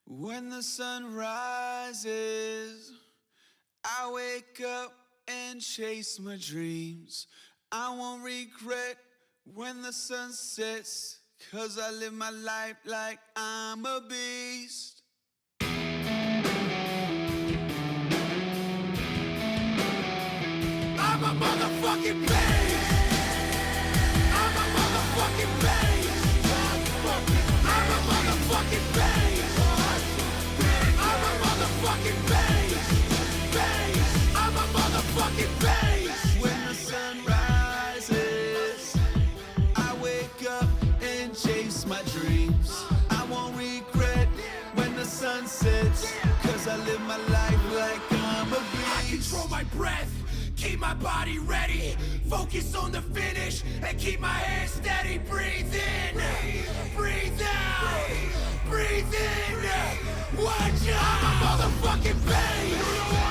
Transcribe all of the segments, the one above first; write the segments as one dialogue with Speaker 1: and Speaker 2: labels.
Speaker 1: When the sun rises, I wake up and chase my dreams. I won't regret when the sun sets, 'cause I live my life like I'm a beast. I'm a motherfucking beast. I'm a motherfucking beast. I'm a motherfucking beast. I'm a motherfucking beast. I'm a motherfucking beast. When the sun rises, I wake up and chase my dreams. I won't regret when the sun sets, 'cause I live my life like I'm a beast. I control my breath, keep my body ready, focus on the finish, and keep my head steady. Breathe in, breathe out, breathe in. Watch out! I'm a motherfucking beast.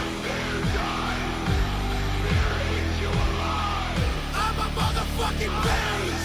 Speaker 1: I'm a motherfucking beast.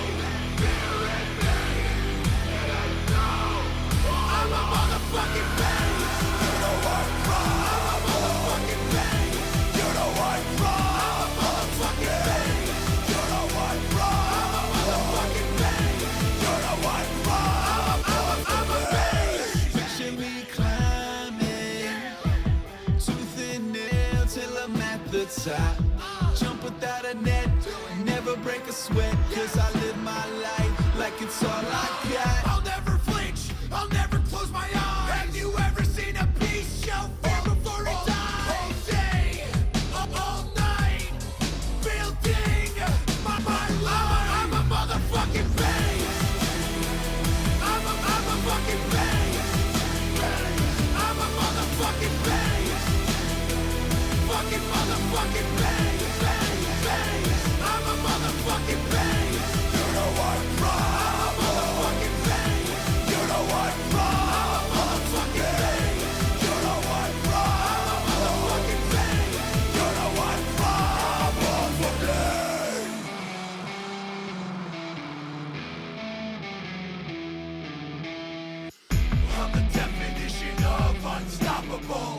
Speaker 1: I'm a motherfucking beast. You know I'm wrong. I'm a motherfucking beast. You know I'm wrong. I'm a motherfucking beast. You know I'm wrong. I'm a motherfucking beast. You know I'm wrong. I'm a beast. Picture me climbing, tooth and nail till I'm at the top. Jump without a net, never break a sweat, 'cause I live my life like it's all I got. I'll never flinch, I'll never close my eyes. Have you ever seen a beast show fear before it dies? All day, all night, building my life. I'm a motherfucking beast. I'm a fucking beast. I'm a motherfucking beast. Fucking motherfucking beast. I'm a motherfucking beast. You know I'm wrong. I'm a motherfucking beast. You know I'm wrong. I'm a motherfucking beast. You know I'm wrong. I'm a motherfucking beast. You know I'm wrong. I'm the definition of unstoppable.